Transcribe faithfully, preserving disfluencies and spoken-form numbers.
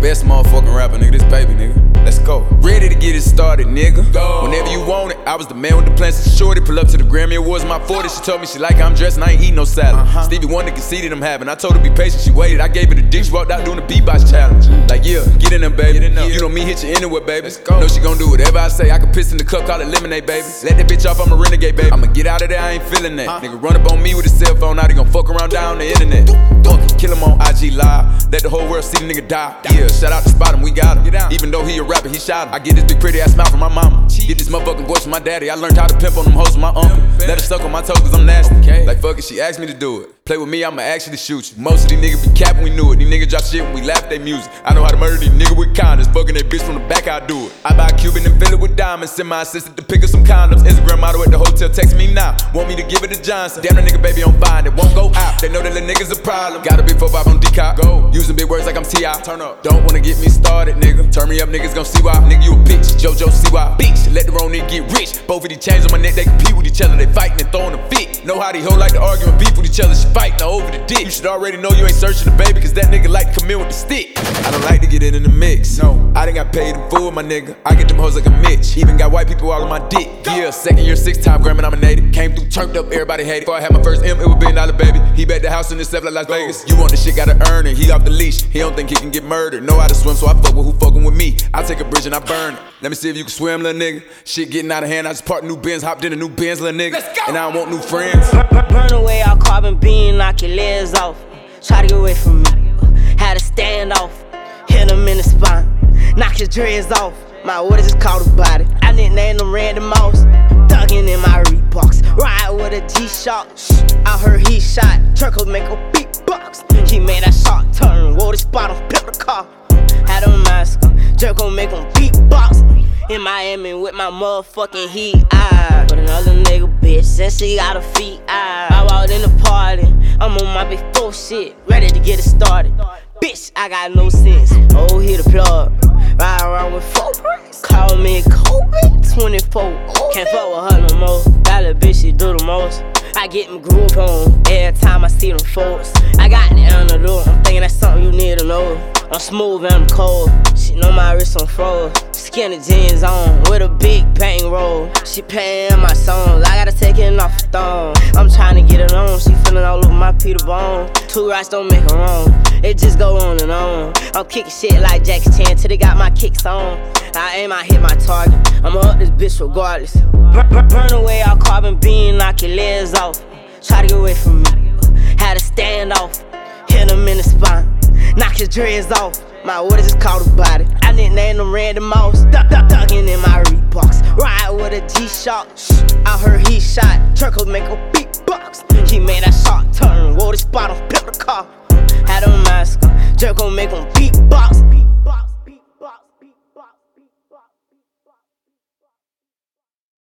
Best motherfucking rapper, nigga, this baby, nigga. Let's go. Ready to get it started, nigga. Go. Whenever you want it, I was the man with the plans to shorty. Pull up to the Grammy Awards, my forty. She told me she like how I'm dressed and I ain't eating no salad. Uh-huh. Stevie Wonder conceded I'm having. I told her be patient, she waited. I gave her the dick, she walked out doing the beatbox challenge. Like, yeah, get in there, baby. Get in there. You know me, hit you anywhere, baby. Let's go. Know she gon' do whatever I say. I can piss in the cup, call it lemonade, baby. Let that bitch off, I'm a renegade, baby. I'ma get out of there, I ain't feeling that. Huh? Nigga run up on me with a cell phone, now they gon' fuck around down the internet. Fuck it, kill him on I G Live. Let the whole world see the nigga die. Yeah, shout out to Spot him, we got him. Even though he a rapper, he shot him. I get this big pretty ass smile from my mama. Get this motherfucking voice from my daddy. I learned how to pimp on them hoes from my uncle. Let her suck on my toes cause I'm nasty. Okay. Like fuck it, she asked me to do it. Play with me, I'ma actually shoot you. Most of these niggas be capping, we knew it. These niggas drop shit when we laugh at their music. I know how to murder these niggas with condoms. Fucking that bitch from the back, I do it. I buy a Cuban and fill it with diamonds. Send my assistant to pick up some condoms. Instagram model at the hotel, text me now. Want me to give it to Johnson. Damn, that nigga baby on fire, it won't go out. They know that the niggas a problem. Got a big four five on D-Cop. Go. Using big words like I'm T I Turn up. Don't wanna get me started, nigga. Turn me up, niggas gon' see why. Nigga, you a bitch. JoJo, see why. Bitch, let the wrong nigga get rich. Both of these chains on my neck, they compete with each other. They fighting and throwing a fit. Know how these hoes like to argue and beef with each other. She fighting over the dick. You should already know you ain't searching the baby, cause that nigga like to come in with the stick. I don't like to get in in the mix. No, I done got paid in full, my nigga. I get them hoes like a Mitch. Even got white people all on my dick. Yeah, second year, six time Grammy nominated. Came through, turned up, everybody hated. Before I had my first M, it was billion dollar baby. He bet the house in the stuff like Las Vegas. You want the shit, gotta earn it. He off the leash, he don't think he can get murdered. Know how to swim, so I fuck with who fucking with me. I take a bridge and I burn it. Let me see if you can swim, little nigga. Shit getting out of hand, I just parked new Benz, hopped in a new Benz, little nigga. Let's go. And I don't want new friends. Burn away all carbon beam, knock your legs off. Try to get away from me, had to stand off. Hit him in the spine, knock his dreads off. My orders just caught a body, I nicknamed him Randy Moss. Thuggin' in my Reeboks, ride with a G-Shock. I heard he shot, Turco make a beatbox. He made that shot turn, wore the spot on, built the car. Had a mask on, Jerko make him beatbox. In Miami with my motherfucking heat, I But another nigga bitch, since she got her feet, I I walked in the party, I'm on my big four shit, ready to get it started. Bitch, I got no sense, oh, hit the plug. Ride around with four bricks, call me Kobe, twenty-four. Can't fuck with her no more, that little bitch, she do the most. I get my groove on, every time I see them folks. I got the antidote, I'm thinking that's something you need to know. I'm smooth and I'm cold, she know my wrist on froze. Skinny jeans on, with a big bang roll. She paying my songs, I gotta take it off the thumb. I'm trying to get it on, she feeling all over my Peter Bone. Two rights don't make her wrong, it just go on and on. I'm kicking shit like Jackie Chan till they got my kicks on. I aim, I hit my target, I'ma up this bitch regardless. Burn, burn away all carbon beam, knock your legs off. Try to get away from me, had to stand off. Hit him in the spine, knock his dreads off. My orders just caught a body, I nicknamed him Randy Moss. Duck, duck, duckin' in my Reeboks, ride with a G-Shock. I heard he shot, Turco make a beatbox. He made that shot turn, wore the spot on, built the car. Had a mask on, Jerko make him beatbox.